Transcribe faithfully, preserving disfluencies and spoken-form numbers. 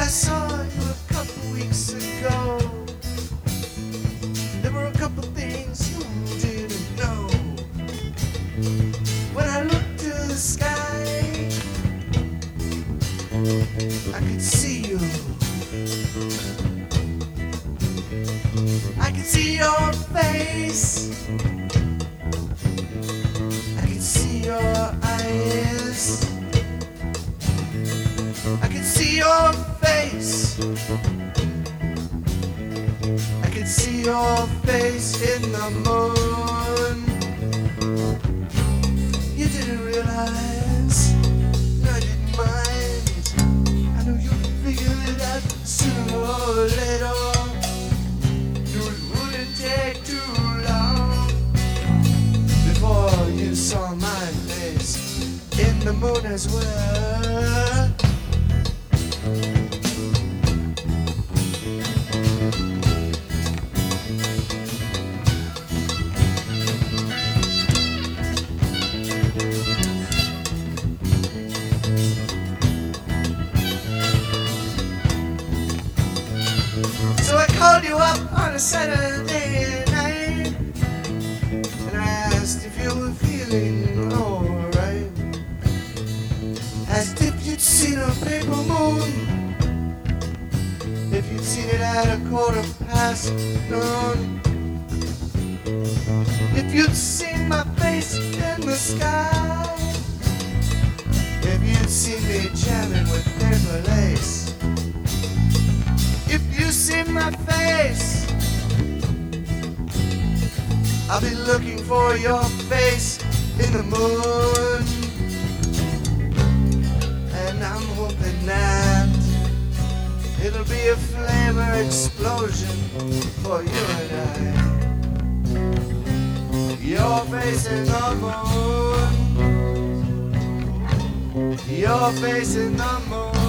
saw you a couple weeks ago, there were a couple things you didn't know. When I looked to the sky, I could see you. I could see your face. I could see your eyes. I could see your face. I could see your face in the moon. You didn't realize, no, I didn't mind. I knew you'd figure it out sooner or later. Knew it wouldn't take too long before you saw my face in the moon as well. So I called you up on a Saturday night, and I asked if you were feeling alright. Asked if you'd seen a paper moon, if you'd seen it at a quarter past noon, if you'd seen my face in the sky, if you'd seen me jamming with paper lace. If you see my face, I'll be looking for your face in the moon. And I'm hoping that it'll be a flame or explosion for you and I. Your face in the moon. Your face in the moon.